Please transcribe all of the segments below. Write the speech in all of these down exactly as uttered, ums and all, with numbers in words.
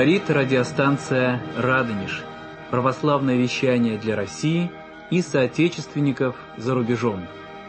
Говорит радиостанция «Радонеж». Православное вещание для России и соотечественников за рубежом.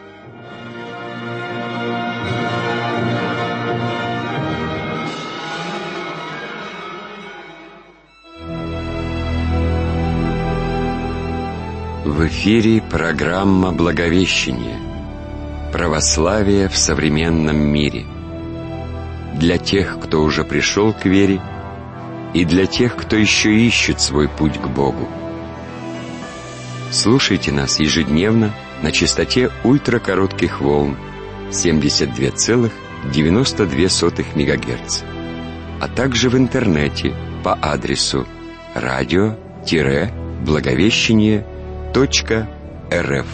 В эфире программа «Благовещение. Православие в современном мире». Для тех, кто уже пришел к вере, и для тех, кто еще ищет свой путь к Богу. Слушайте нас ежедневно на частоте ультракоротких волн семьдесят два целых девяносто две сотых мегагерца, а также в интернете по адресу радио-благовещение точка рф.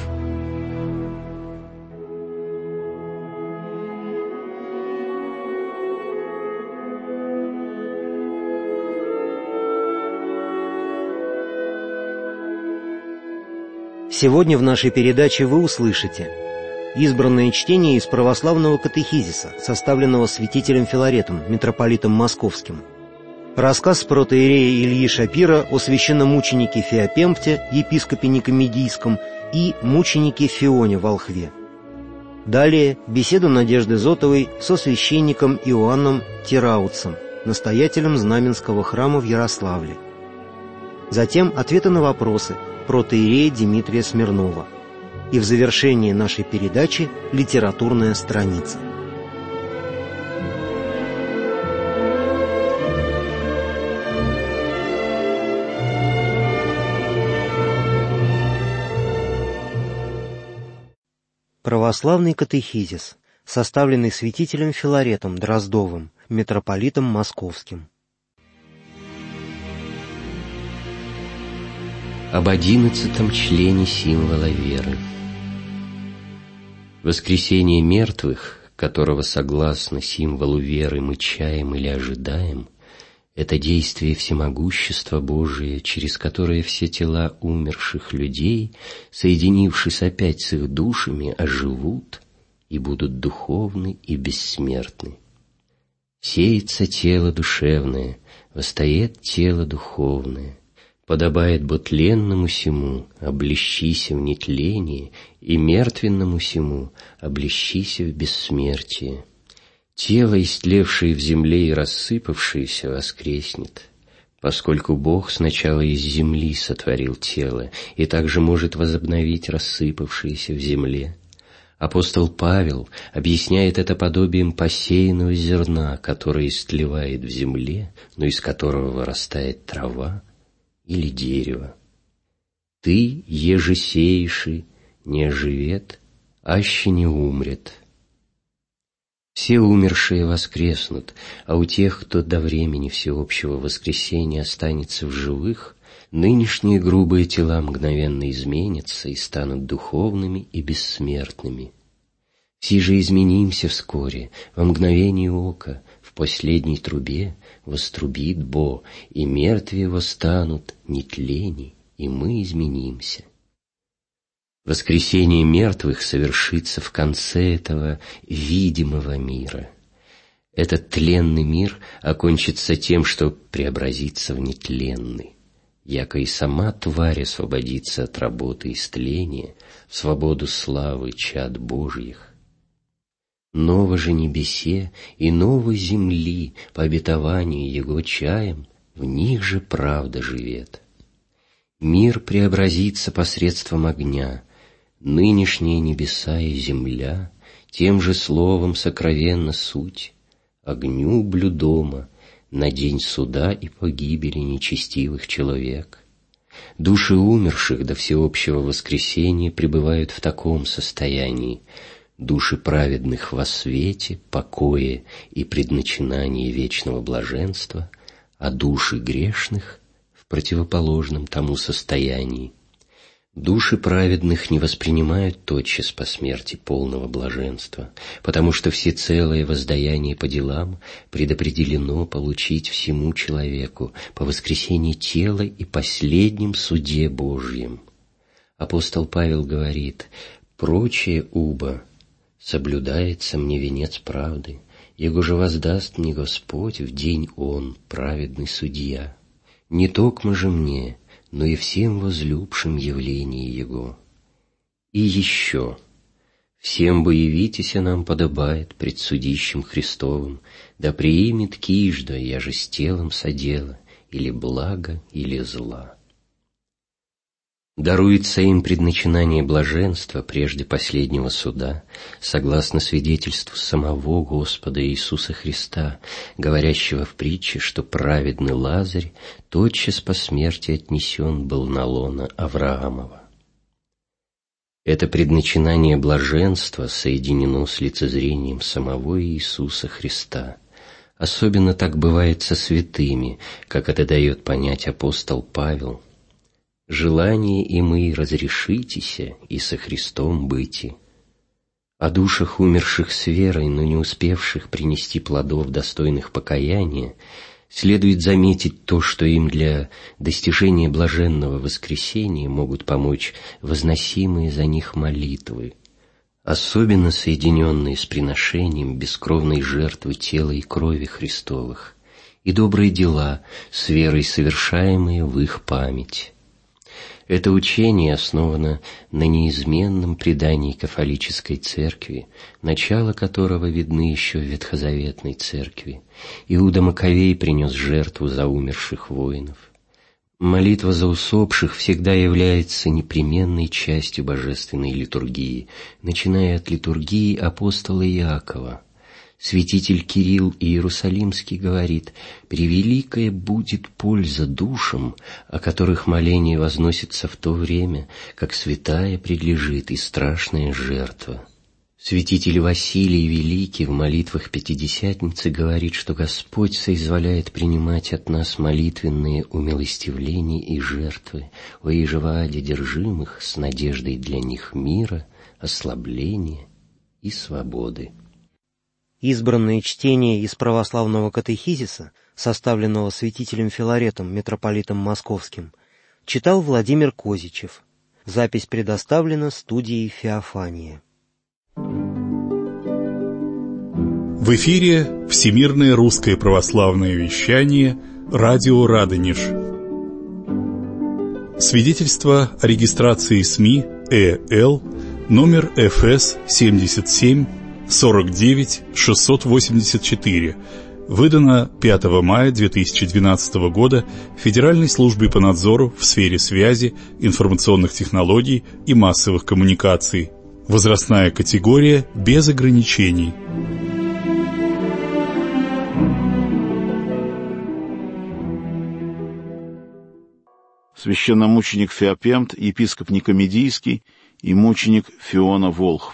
Сегодня в нашей передаче вы услышите избранное чтение из православного катехизиса, составленного святителем Филаретом, митрополитом Московским, рассказ протоиерея Ильи Шапира о священномученике Феопемпте, епископе Никомедийском, и мученике Фионе в Волхве. Далее беседа Надежды Зотовой со священником Иоанном Тирауцем, настоятелем Знаменского храма в Ярославле. Затем ответы на вопросы протоиерея Дмитрия Смирнова. И в завершении нашей передачи литературная страница. Православный катехизис, составленный святителем Филаретом Дроздовым, митрополитом Московским. Об одиннадцатом члене символа веры. Воскресение мертвых, которого согласно символу веры мы чаем или ожидаем, это действие всемогущества Божия, через которое все тела умерших людей, соединившись опять с их душами, оживут и будут духовны и бессмертны. Сеется тело душевное, восстает тело духовное. Подобает бо тленному сему облещися в нетлении, и мертвенному сему облещися в бессмертие. Тело, истлевшее в земле и рассыпавшееся, воскреснет, поскольку Бог сначала из земли сотворил тело и также может возобновить рассыпавшееся в земле. Апостол Павел объясняет это подобием посеянного зерна, которое истлевает в земле, но из которого вырастает трава или дерево. Ты, еже сееши, не оживет, аще не умрет. Все умершие воскреснут, а у тех, кто до времени всеобщего воскресения останется в живых, нынешние грубые тела мгновенно изменятся и станут духовными и бессмертными. Все же изменимся вскоре, во мгновение ока, в последней трубе вострубит Бо, и мертвые восстанут нетлени, и мы изменимся. Воскресение мертвых совершится в конце этого видимого мира. Этот тленный мир окончится тем, что преобразится в нетленный, яко и сама тварь освободится от работы истления в свободу славы чад Божьих. Ново же небесе и новой земли по обетованию Его чаем, в них же правда живет. Мир преобразится посредством огня, нынешние небеса и земля тем же словом сокровенна суть, огню блюдома на день суда и погибели нечестивых человек. Души умерших до всеобщего воскресения пребывают в таком состоянии, души праведных во свете, покое и предначинании вечного блаженства, а души грешных в противоположном тому состоянии. Души праведных не воспринимают тотчас по смерти полного блаженства, потому что всецелое воздаяние по делам предопределено получить всему человеку по воскресении тела и последнем суде Божьем. Апостол Павел говорит: «Прочее убо соблюдается мне венец правды, Его же воздаст мне Господь в день Он, праведный судья, не токмо же мне, но и всем возлюбшим явление Его. И еще, всем бы явитеся нам подобает пред судищем Христовым, да приимет кижда, я же с телом содела, или блага, или зла. Даруется им предначинание блаженства прежде последнего суда, согласно свидетельству самого Господа Иисуса Христа, говорящего в притче, что праведный Лазарь тотчас по смерти отнесен был на лоно Авраамова. Это предначинание блаженства соединено с лицезрением самого Иисуса Христа. Особенно так бывает со святыми, как это дает понять апостол Павел. «Желание и мы разрешитеся, и со Христом быти». О душах, умерших с верой, но не успевших принести плодов, достойных покаяния, следует заметить то, что им для достижения блаженного воскресения могут помочь возносимые за них молитвы, особенно соединенные с приношением бескровной жертвы тела и крови Христовых, и добрые дела, с верой совершаемые в их память. Это учение основано на неизменном предании кафолической церкви, начало которого видны еще в Ветхозаветной церкви. Иуда Маковей принес жертву за умерших воинов. Молитва за усопших всегда является непременной частью божественной литургии, начиная от литургии апостола Иакова. Святитель Кирилл Иерусалимский говорит: «Превеликая будет польза душам, о которых моление возносится в то время, как святая предлежит и страшная жертва». Святитель Василий Великий в молитвах Пятидесятницы говорит, что Господь соизволяет принимать от нас молитвенные умилостивления и жертвы, о ежеваде держимых с надеждой для них мира, ослабления и свободы. Избранное чтение из православного катехизиса, составленного святителем Филаретом, митрополитом Московским, читал Владимир Козичев. Запись предоставлена студией Феофания. В эфире Всемирное русское православное вещание «Радио Радонеж». Свидетельство о регистрации СМИ ЭЛ номер эф эс семьдесят семь сорок девять шестьсот восемьдесят четыре, выдано пятого мая две тысячи двенадцатого года Федеральной службой по надзору в сфере связи, информационных технологий и массовых коммуникаций. Возрастная категория без ограничений. Священномученик Феопемт, епископ Никомедийский и мученик Фиона Волхв.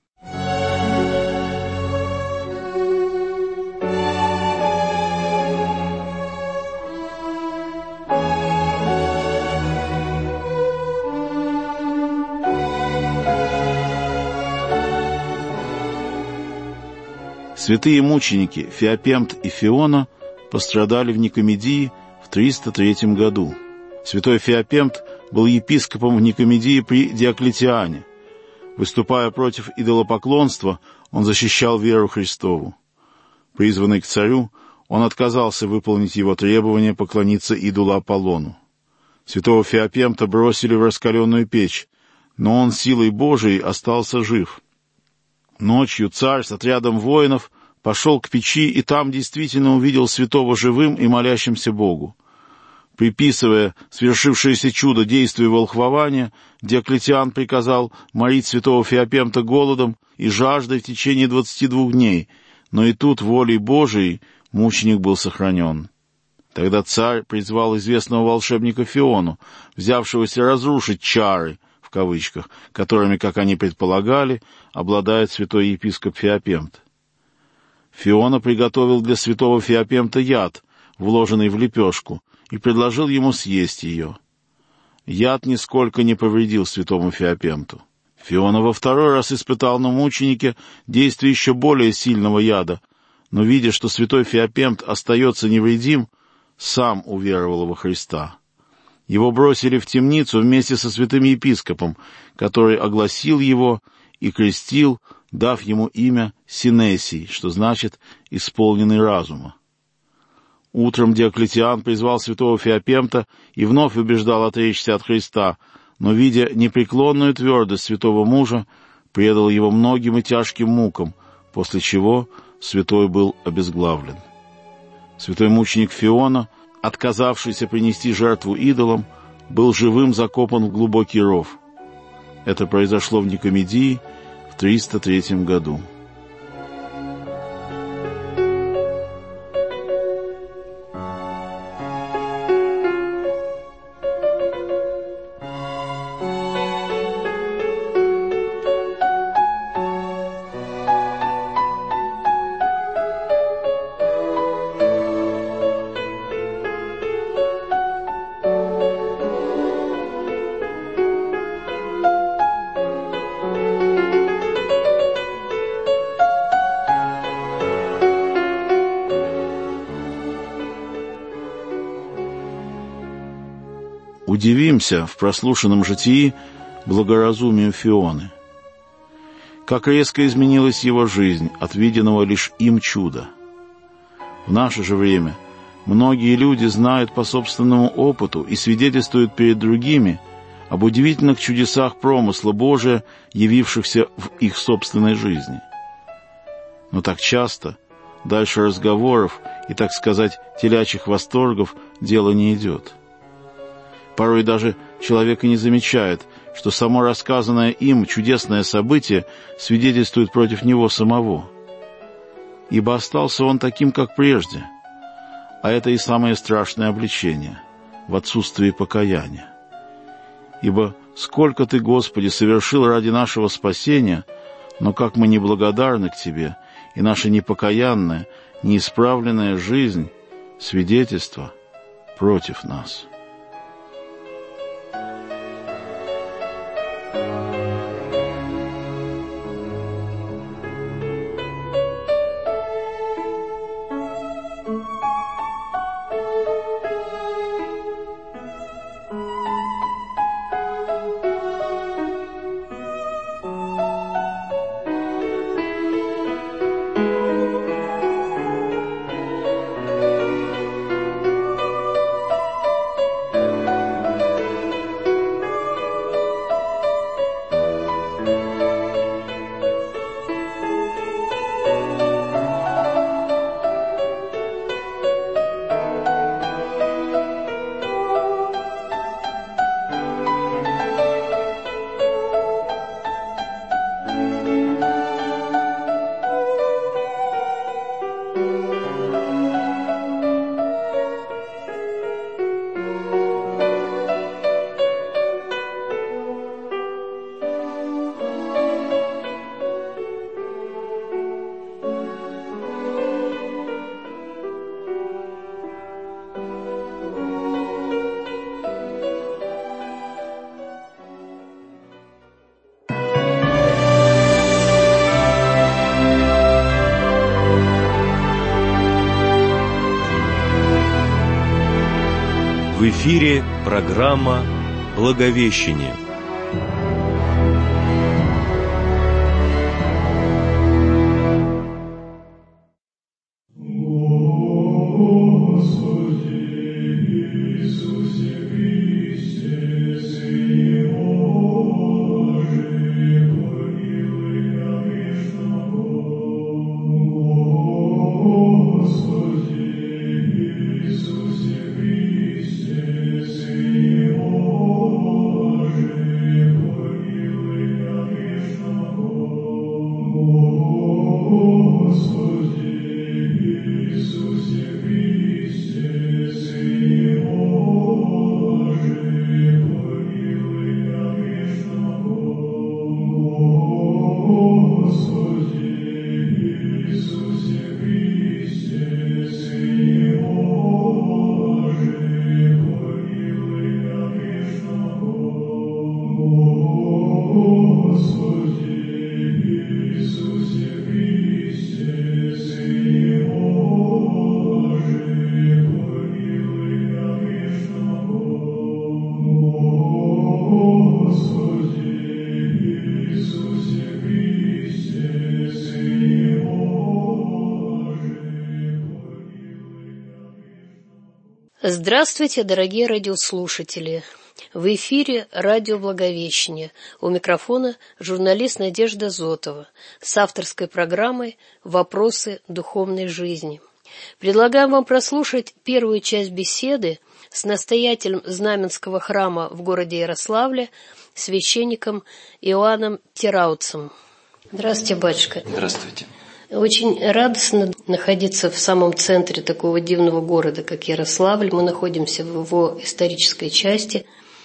Святые мученики Феопемт и Фиона пострадали в Никомедии в триста третьем году. Святой Феопемт был епископом в Никомедии при Диоклетиане. Выступая против идолопоклонства, он защищал веру Христову. Призванный к царю, он отказался выполнить его требование поклониться идолу Аполлону. Святого Феопемта бросили в раскаленную печь, но он силой Божией остался жив. Ночью царь с отрядом воинов пошел к печи и там действительно увидел святого живым и молящимся Богу. Приписывая свершившееся чудо действию волхвования, Диоклетиан приказал морить святого Феопемта голодом и жаждой в течение двадцати двух дней, но и тут волей Божией мученик был сохранен. Тогда царь призвал известного волшебника Фиону, взявшегося разрушить «чары», в кавычках, которыми, как они предполагали, обладает святой епископ Феопемт. Фиона приготовил для святого Феопемта яд, вложенный в лепешку, и предложил ему съесть ее. Яд нисколько не повредил святому Феопемту. Фиона во второй раз испытал на мученике действие еще более сильного яда, но, видя, что святой Феопемт остается невредим, сам уверовал во Христа. Его бросили в темницу вместе со святым епископом, который огласил его и крестил дав ему имя Синесий, что значит «исполненный разума». Утром Диоклетиан призвал святого Феопемта и вновь убеждал отречься от Христа, но, видя непреклонную твердость святого мужа, предал его многим и тяжким мукам, после чего святой был обезглавлен. Святой мученик Фиона, отказавшийся принести жертву идолам, был живым закопан в глубокий ров. Это произошло в Никомедии в триста третьем году. Удивимся в прослушанном житии благоразумию Фионы. Как резко изменилась его жизнь от виденного лишь им чуда. В наше же время многие люди знают по собственному опыту и свидетельствуют перед другими об удивительных чудесах промысла Божия, явившихся в их собственной жизни. Но так часто дальше разговоров и, так сказать, телячьих восторгов дело не идет. Порой даже человек и не замечает, что само рассказанное им чудесное событие свидетельствует против него самого. Ибо остался он таким, как прежде, а это и самое страшное обличение в отсутствии покаяния. Ибо сколько Ты, Господи, совершил ради нашего спасения, но как мы неблагодарны к Тебе, и наша непокаянная, неисправленная жизнь — свидетельство против нас. В эфире программа «Благовещение». Иисусе Христе, Сын Божий, Здравствуйте, дорогие радиослушатели! В эфире радио «Благовещение». У микрофона журналист Надежда Зотова с авторской программой «Вопросы духовной жизни». Предлагаем вам прослушать первую часть беседы с настоятелем Знаменского храма в городе Ярославле, священником Иоанном Терауцем. Здравствуйте, батюшка. Здравствуйте. Очень радостно находиться в самом центре такого дивного города, как Ярославль. Мы находимся в его исторической части.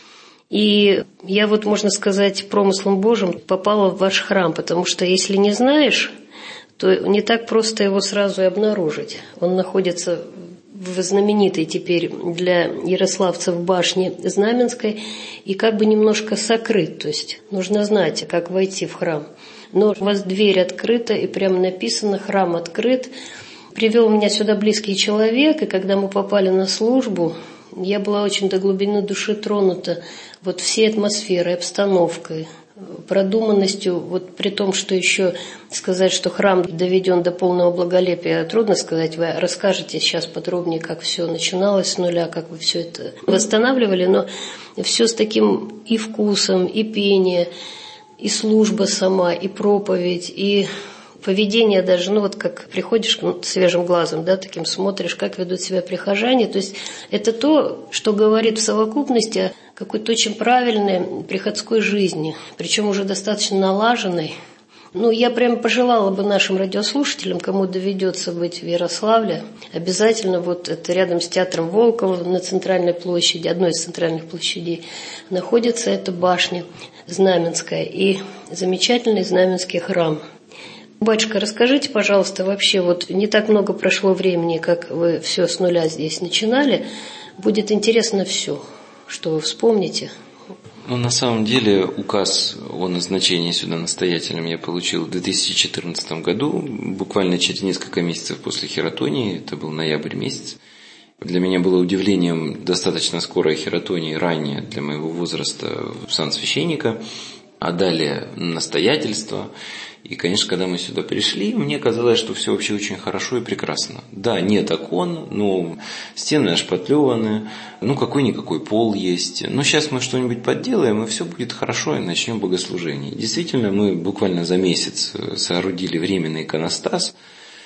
И я вот, можно сказать, промыслом Божьим попала в ваш храм, потому что если не знаешь, то не так просто его сразу и обнаружить. Он находится в знаменитой теперь для ярославцев башне Знаменской и как бы немножко сокрыт, то есть нужно знать, как войти в храм. Но у вас дверь открыта, и прямо написано «Храм открыт». Привел меня сюда близкий человек, и когда мы попали на службу, я была очень до глубины души тронута вот всей атмосферой, обстановкой, продуманностью, вот при том, что еще сказать, что храм доведен до полного благолепия, трудно сказать. Вы расскажете сейчас подробнее, как все начиналось с нуля, как вы все это восстанавливали, но все с таким и вкусом, и пение, и служба сама, и проповедь, и поведение даже, ну вот как приходишь ну, свежим глазом, да, таким смотришь, как ведут себя прихожане. То есть это то, что говорит в совокупности о какой-то очень правильной приходской жизни, причем уже достаточно налаженной. Ну, я прямо пожелала бы нашим радиослушателям, кому доведется быть в Ярославле, обязательно вот это рядом с театром Волкова на центральной площади, одной из центральных площадей, находится эта башня Знаменская и замечательный Знаменский храм. Батюшка, расскажите, пожалуйста, вообще, вот не так много прошло времени, как вы все с нуля здесь начинали. Будет интересно все, что вы вспомните. Ну, на самом деле, указ о назначении сюда настоятелем я получил в две тысячи четырнадцатом году, буквально через несколько месяцев после хератонии, это был ноябрь месяц. Для меня было удивлением достаточно скорая хератония, ранее для моего возраста в сан священника, а далее настоятельство. И, конечно, когда мы сюда пришли, мне казалось, что все вообще очень хорошо и прекрасно. Да, нет окон, но стены ошпатлеваны, ну какой-никакой пол есть. Но сейчас мы что-нибудь подделаем, и все будет хорошо, и начнем богослужение. Действительно, мы буквально за месяц соорудили временный иконостас,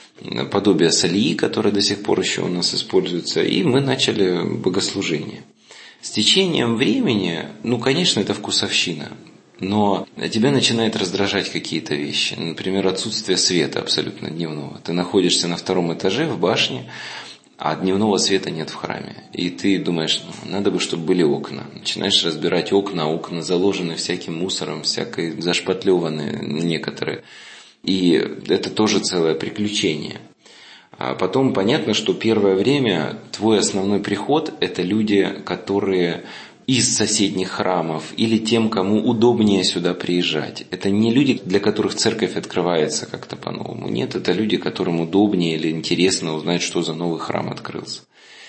подобие солии, которое до сих пор еще у нас используется, и мы начали богослужение. С течением времени, ну, конечно, это вкусовщина. Но тебя начинает раздражать какие-то вещи. Например, отсутствие света абсолютно дневного. Ты находишься на втором этаже в башне, а дневного света нет в храме. И ты думаешь, ну, надо бы, чтобы были окна. Начинаешь разбирать окна, окна заложены всяким мусором, всякой зашпатлеваны некоторые. И это тоже целое приключение. А потом понятно, что первое время твой основной приход – это люди, которые из соседних храмов или тем, кому удобнее сюда приезжать. Это не люди, для которых церковь открывается как-то по-новому. Нет, это люди, которым удобнее или интересно узнать, что за новый храм открылся.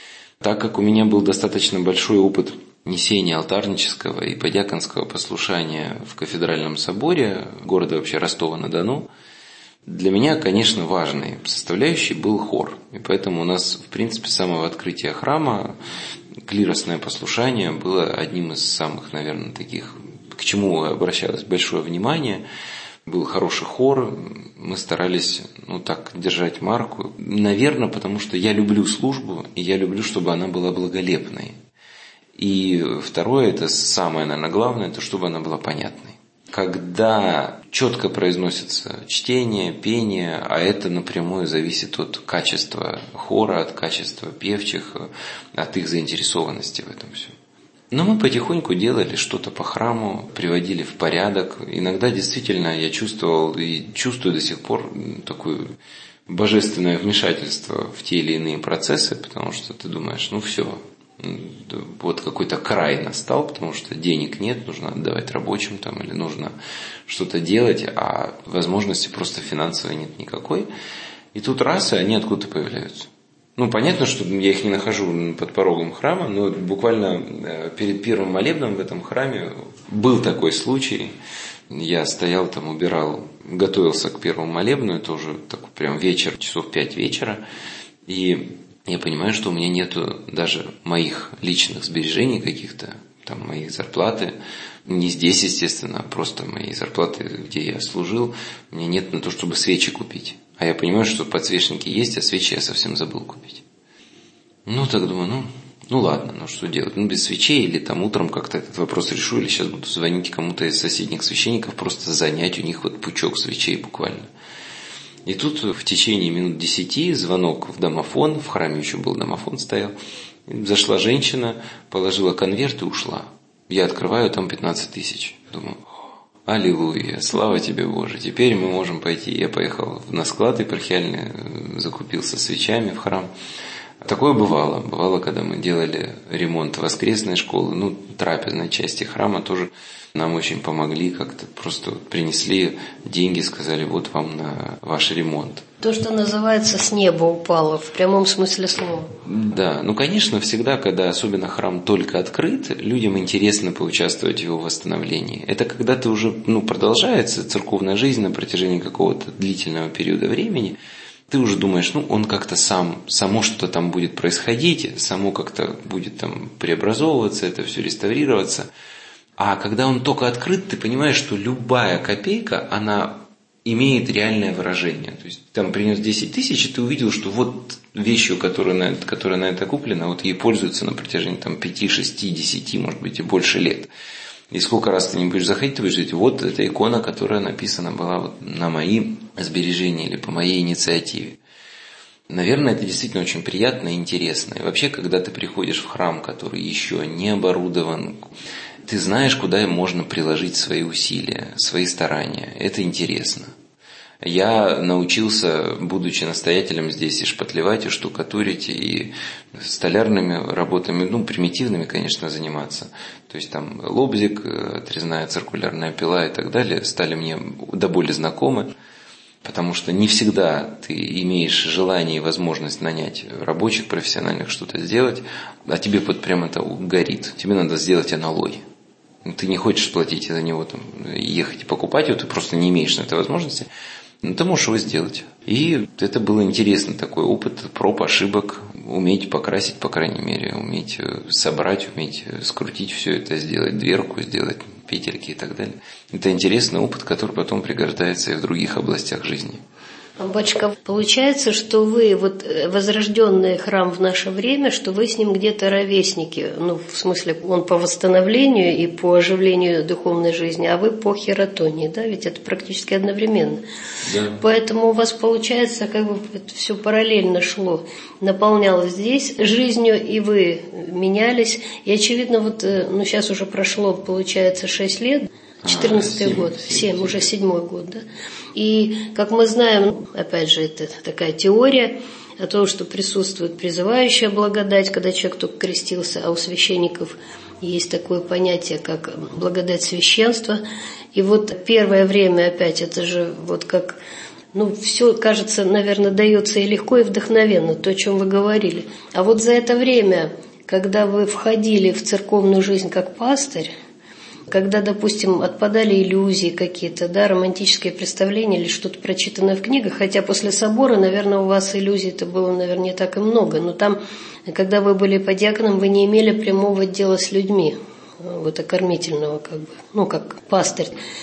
Так как у меня был достаточно большой опыт несения алтарнического и подьяконского послушания в кафедральном соборе города вообще Ростова-на-Дону, для меня, конечно, важной составляющей был хор. И поэтому у нас, в принципе, с самого открытия храма клиросное послушание было одним из самых, наверное, таких, к чему обращалось большое внимание. Был хороший хор, мы старались, ну так, держать марку. Наверное, потому что я люблю службу, и я люблю, чтобы она была благолепной. И второе, это самое, наверное, главное, это чтобы она была понятной. Когда четко произносится чтение, пение, а это напрямую зависит от качества хора, от качества певчих, от их заинтересованности в этом всем. Но мы потихоньку делали что-то по храму, приводили в порядок. Иногда действительно я чувствовал и чувствую до сих пор такое божественное вмешательство в те или иные процессы, потому что ты думаешь, ну все, вот какой-то край настал, потому что денег нет, нужно отдавать рабочим там, или нужно что-то делать, а возможности просто финансовой нет никакой. И тут раз, и они откуда-то появляются. Ну, понятно, что я их не нахожу под порогом храма, но буквально перед первым молебном в этом храме был такой случай. Я стоял там, убирал, готовился к первому молебну, это уже такой прям вечер, часов пять вечера, и я понимаю, что у меня нету даже моих личных сбережений каких-то, там, моих зарплаты. Не здесь, естественно, а просто моей зарплаты, где я служил, у меня нет на то, чтобы свечи купить. А я понимаю, что подсвечники есть, а свечи я совсем забыл купить. Ну, так думаю, ну, ну ладно, ну что делать? Ну, без свечей или там утром как-то этот вопрос решу, или сейчас буду звонить кому-то из соседних священников, просто занять у них вот пучок свечей буквально. И тут в течение минут десяти звонок в домофон, в храме еще был домофон, стоял. Зашла женщина, положила конверт и ушла. Я открываю, там пятнадцать тысяч. Думаю, аллилуйя, слава тебе, Боже, теперь мы можем пойти. Я поехал на склад епархиальный, закупился свечами в храм. Такое бывало. Бывало, когда мы делали ремонт воскресной школы, ну, трапезной части храма тоже нам очень помогли, как-то просто принесли деньги, сказали, вот вам на ваш ремонт. То, что называется, с неба упало, в прямом смысле слова. Да, ну, конечно, всегда, когда особенно храм только открыт, людям интересно поучаствовать в его восстановлении. Это когда ты уже, ну, продолжается церковная жизнь на протяжении какого-то длительного периода времени, ты уже думаешь, ну, он как-то сам, само что-то там будет происходить, само как-то будет там преобразовываться, это все реставрироваться. А когда он только открыт, ты понимаешь, что любая копейка, она имеет реальное выражение. То есть там принес десять тысяч, и ты увидел, что вот вещью, которая на, которая на это куплена, вот ей пользуются на протяжении там, пяти, шести, десяти, может быть, и больше лет. И сколько раз ты не будешь заходить, ты будешь говорить, вот эта икона, которая написана была вот на мои сбережения или по моей инициативе. Наверное, это действительно очень приятно и интересно. И вообще, когда ты приходишь в храм, который еще не оборудован, ты знаешь, куда можно приложить свои усилия, свои старания. Это интересно. Я научился, будучи настоятелем здесь, и шпатлевать, и штукатурить, и столярными работами, ну, примитивными, конечно, заниматься. То есть там лобзик, отрезная циркулярная пила и так далее стали мне до боли знакомы, потому что не всегда ты имеешь желание и возможность нанять рабочих, профессиональных что-то сделать, а тебе вот прямо это горит. Тебе надо сделать аналой. Ты не хочешь платить за него, там, ехать и покупать его, ты просто не имеешь на это возможности. Но ты можешь его сделать. И это был интересный такой опыт проб, ошибок, уметь покрасить, по крайней мере, уметь собрать, уметь скрутить все это, сделать дверку, сделать петельки и так далее. Это интересный опыт, который потом пригождается и в других областях жизни. Батюшка, получается, что вы, вот возрожденный храм в наше время, что вы с ним где-то ровесники, ну, в смысле, он по восстановлению и по оживлению духовной жизни, а вы по хератонии, да, ведь это практически одновременно. Да. Поэтому у вас, получается, как бы это все параллельно шло, наполнялось здесь жизнью, и вы менялись, и, очевидно, вот, ну, сейчас уже прошло, получается, шесть лет, четырнадцатый год, семь, уже седьмой год, да. И, как мы знаем, опять же, это такая теория о том, что присутствует призывающая благодать, когда человек только крестился, а у священников есть такое понятие, как благодать священства. И вот первое время опять это же вот как, ну, все, кажется, наверное, дается и легко, и вдохновенно, то, о чем вы говорили. А вот за это время, когда вы входили в церковную жизнь как пастырь, когда, допустим, отпадали иллюзии какие-то, да, романтические представления или что-то прочитанное в книгах, хотя после собора, наверное, у вас иллюзий-то было, наверное, не так и много, но там, когда вы были подьяконом, вы не имели прямого дела с людьми, вот окормительного, как бы, ну, как пастырь.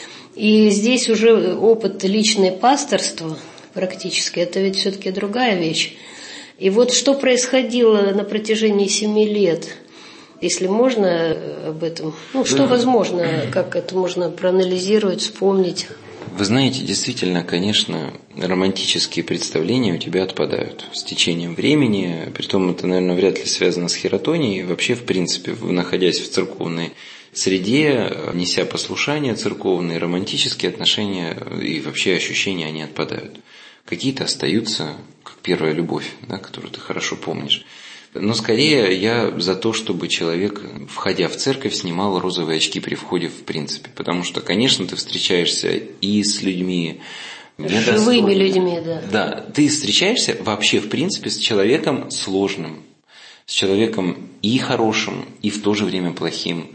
И здесь уже опыт личное пасторство практически, это ведь все-таки другая вещь. И вот что происходило на протяжении семи лет, если можно об этом, ну, что да. возможно, как это можно проанализировать, вспомнить? Вы знаете, действительно, конечно, романтические представления у тебя отпадают с течением времени, притом это, наверное, вряд ли связано с хератонией, вообще, в принципе, находясь в церковной среде, неся послушание церковное, романтические отношения и вообще ощущения, они отпадают. Какие-то остаются, как первая любовь, да, которую ты хорошо помнишь. Но скорее я за то, чтобы человек, входя в церковь, снимал розовые очки при входе в принципе. Потому что, конечно, ты встречаешься и с людьми... Живыми людьми, да. Да, ты встречаешься вообще, в принципе, с человеком сложным. С человеком и хорошим, и в то же время плохим.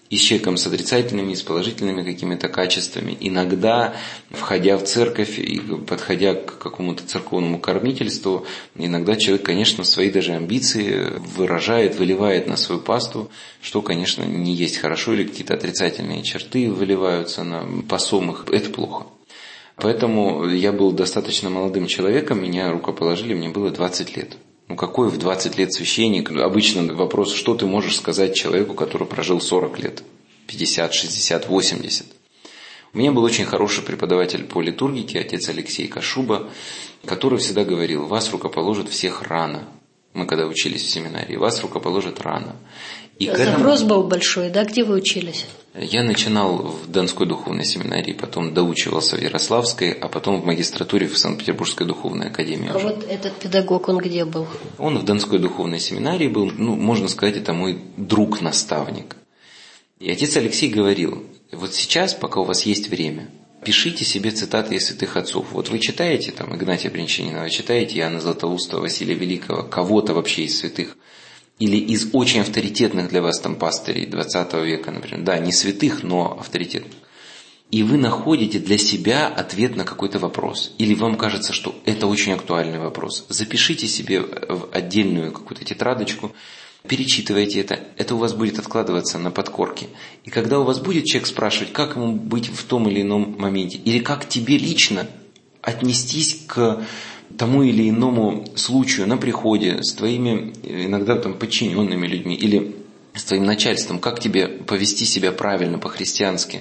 и с человеком с отрицательными, и с положительными какими-то качествами. Иногда, входя в церковь и подходя к какому-то церковному кормительству, иногда человек, конечно, свои даже амбиции выражает, выливает на свою пасту, что, конечно, не есть хорошо, или какие-то отрицательные черты выливаются на посомых. Это плохо. Поэтому я был достаточно молодым человеком, меня рукоположили, мне было двадцать лет. Ну какой в двадцать лет священник? Обычно вопрос, что ты можешь сказать человеку, который прожил сорок лет, пятьдесят, шестьдесят, восемьдесят. У меня был очень хороший преподаватель по литургике, отец Алексей Кашуба, который всегда говорил: вас рукоположат всех рано. Мы когда учились в семинарии, вас рукоположат рано. И запрос этому... был большой, да? Где вы учились? Я начинал в Донской духовной семинарии, потом доучивался в Ярославской, а потом в магистратуре в Санкт-Петербургской духовной академии. А уже. Вот этот педагог, он где был? Он в Донской духовной семинарии был, ну, можно сказать, это мой друг-наставник. И отец Алексей говорил: вот сейчас, пока у вас есть время, пишите себе цитаты из святых отцов. Вот вы читаете там Игнатия Брянчанина, читаете Иоанна Златоуста, Василия Великого, кого-то вообще из святых, или из очень авторитетных для вас там пастырей двадцатого века, например. Да, не святых, но авторитетных. И вы находите для себя ответ на какой-то вопрос. Или вам кажется, что это очень актуальный вопрос. Запишите себе в отдельную какую-то тетрадочку, перечитывайте это. Это у вас будет откладываться на подкорке. И когда у вас будет человек спрашивать, как ему быть в том или ином моменте, или как тебе лично отнестись к тому или иному случаю на приходе с твоими иногда там подчиненными людьми или с твоим начальством, как тебе повести себя правильно по-христиански,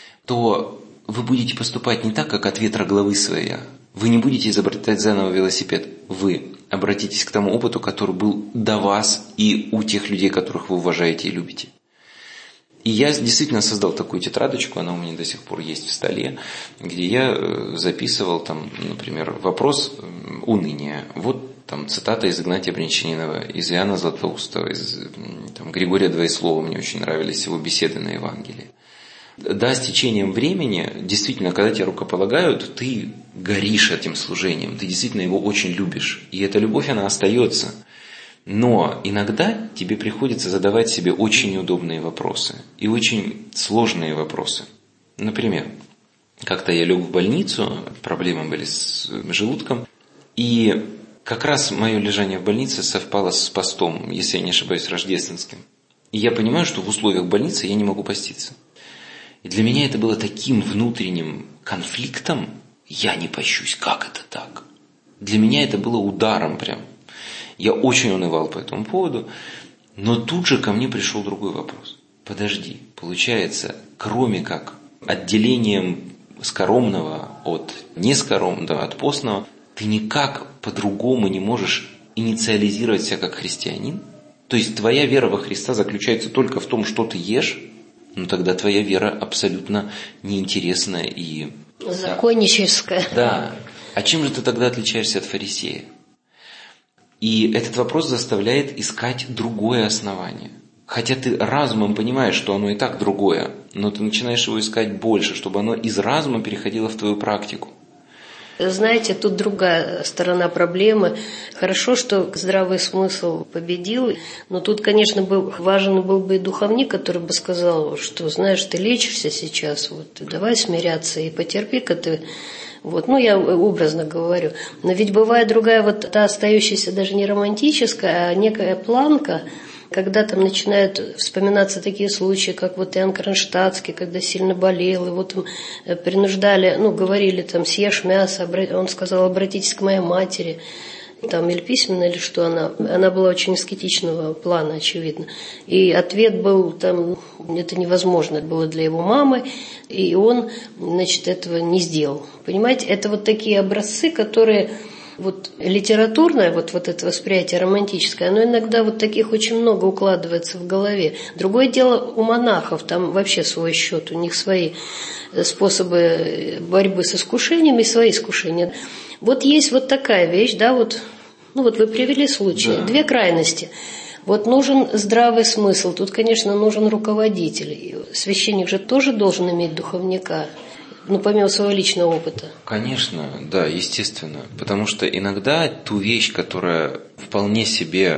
то вы будете поступать не так, как от ветра головы своя. Вы не будете изобретать заново велосипед. Вы обратитесь к тому опыту, который был до вас и у тех людей, которых вы уважаете и любите. И я действительно создал такую тетрадочку, она у меня до сих пор есть в столе, где я записывал, там, например, вопрос уныния. Вот там цитата из Игнатия Брянчанинова, из Иоанна Златоуста, из там, Григория Двоеслова, мне очень нравились его беседы на Евангелии. Да, с течением времени, действительно, когда тебя рукополагают, ты горишь этим служением, ты действительно его очень любишь. И эта любовь, она остается. Но иногда тебе приходится задавать себе очень неудобные вопросы и очень сложные вопросы. Например, как-то я лег в больницу, проблемы были с желудком, и как раз мое лежание в больнице совпало с постом, если я не ошибаюсь, рождественским. И я понимаю, что в условиях больницы я не могу поститься. И для меня это было таким внутренним конфликтом: я не пощусь, как это так? Для меня это было ударом прям. Я очень унывал по этому поводу, но тут же ко мне пришел другой вопрос. Подожди, получается, кроме как отделением скоромного от нескоромного, от постного, ты никак по-другому не можешь инициализировать себя как христианин? То есть твоя вера во Христа заключается только в том, что ты ешь? Ну тогда твоя вера абсолютно неинтересная и... законническая. Да. А чем же ты тогда отличаешься от фарисея? И этот вопрос заставляет искать другое основание. Хотя ты разумом понимаешь, что оно и так другое, но ты начинаешь его искать больше, чтобы оно из разума переходило в твою практику. Знаете, тут другая сторона проблемы. Хорошо, что здравый смысл победил, но тут, конечно, был, важен был бы и духовник, который бы сказал, что, знаешь, ты лечишься сейчас, вот, давай смиряться и потерпи-ка ты. Вот, ну, я образно говорю. Но ведь бывает другая, вот та остающаяся даже не романтическая, а некая планка, когда там начинают вспоминаться такие случаи, как вот Иоанн Кронштадтский, когда сильно болел, его там принуждали, ну, говорили там, съешь мясо, он сказал, обратитесь к моей матери, там, или письменно, или что она, она была очень аскетичного плана, очевидно. И ответ был там, это невозможно было для его мамы, и он, значит, этого не сделал. Понимаете, это вот такие образцы, которые... Вот литературное, вот, вот это восприятие романтическое, оно иногда вот таких очень много укладывается в голове. Другое дело у монахов, там вообще свой счет, у них свои способы борьбы с искушениями, свои искушения. Вот есть вот такая вещь, да, вот, ну вот вы привели случай, да. Две крайности. Вот нужен здравый смысл, тут, конечно, нужен руководитель. Священник же тоже должен иметь духовника. Ну, помимо своего личного опыта. Конечно, да, естественно. Потому что иногда ту вещь, которая вполне себе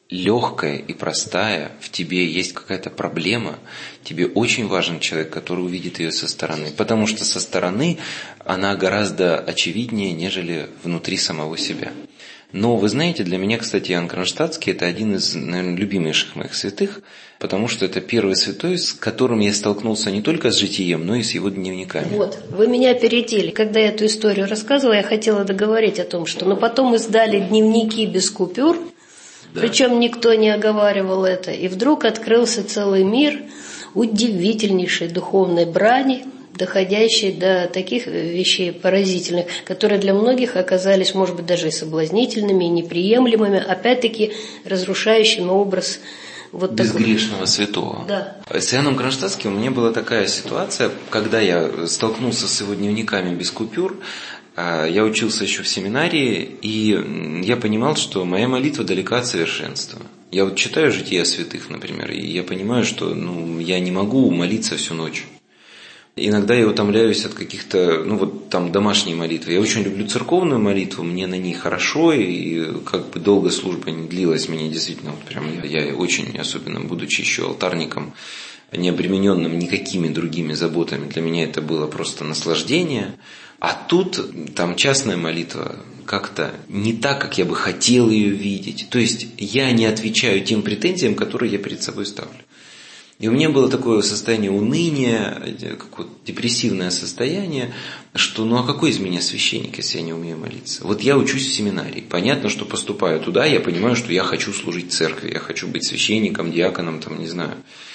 легкая и простая, в тебе есть какая-то проблема, тебе очень важен человек, который увидит ее со стороны, потому что со стороны она гораздо очевиднее, нежели внутри самого себя. Но вы знаете, для меня, кстати, Иоанн Кронштадтский – это один из, наверное, любимейших моих святых, потому что это первый святой, с которым я столкнулся не только с житием, но и с его дневниками. Вот, вы меня опередили. Когда я эту историю рассказывала, я хотела договорить о том, что ну, потом издали дневники без купюр, да. Причем никто не оговаривал это, и вдруг открылся целый мир удивительнейшей духовной брани, доходящей до таких вещей поразительных, которые для многих оказались, может быть, даже и соблазнительными, и неприемлемыми, опять-таки разрушающими образ вот безгрешного такого святого. Да. С Иоанном Кронштадтским у меня была такая ситуация, когда я столкнулся с его дневниками без купюр. Я учился еще в семинарии, и я понимал, что моя молитва далека от совершенства. Я вот читаю «Жития святых», например, и я понимаю, что ну, я не могу молиться всю ночь. Иногда я утомляюсь от каких-то, ну вот там домашней молитвы. Я очень люблю церковную молитву, мне на ней хорошо, и как бы долго служба не длилась, мне действительно, вот прям я, я очень, особенно будучи еще алтарником, не обремененным никакими другими заботами, для меня это было просто наслаждение. А тут там частная молитва как-то не так, как я бы хотел ее видеть. То есть я не отвечаю тем претензиям, которые я перед собой ставлю. И у меня было такое состояние уныния, какое-то депрессивное состояние, что ну а какой из меня священник, если я не умею молиться? Вот я учусь в семинарии. Понятно, что поступаю туда, я понимаю, что я хочу служить церкви, я хочу быть священником, диаконом, там, не знаю.